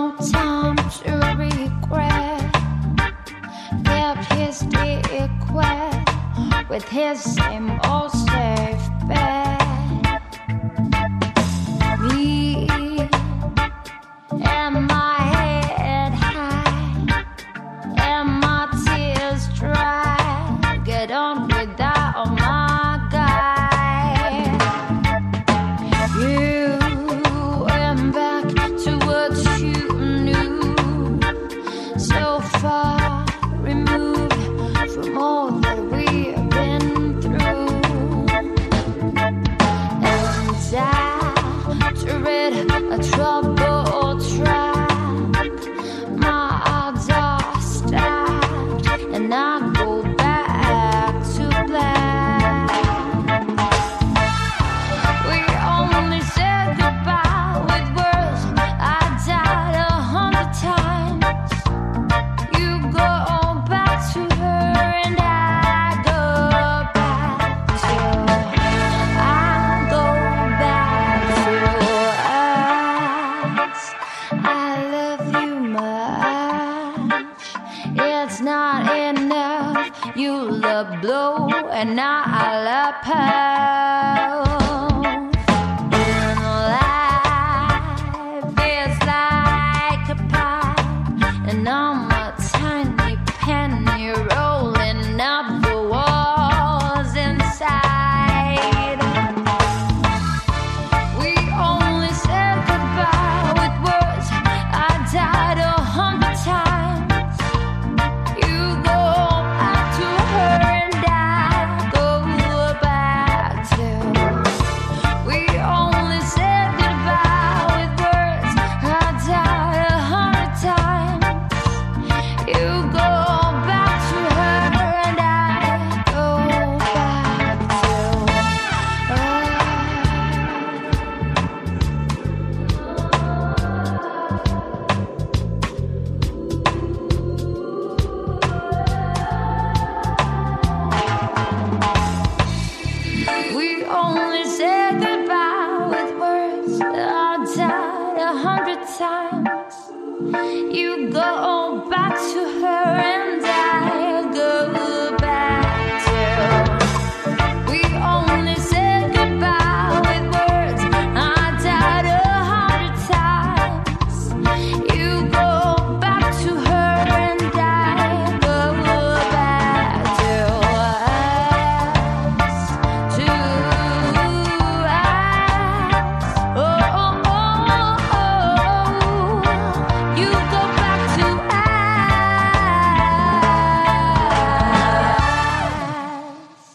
no time to regret. Kept his request with his same old safe bet. Me and my head high and my tears dry. Get on without my guy. You went back to what you knew, so far removed from all that we've been through. And I, to rid a troubled track, my odds are stacked, and I go back to black. We only said goodbye with words. I died 100 times. You go back to her and I go back to I go back to us. I love you much. It's not enough. You love blow and I love pound. Life is like a pie, and I'm a tiny penny rolling up the walls inside. We only said goodbye with words. I died 100 times. You go back to her and I go back to. We only said goodbye with words. I died 100 times. You go back to her and I go back to. We only said goodbye with words. I died 100 times. You go back to her and I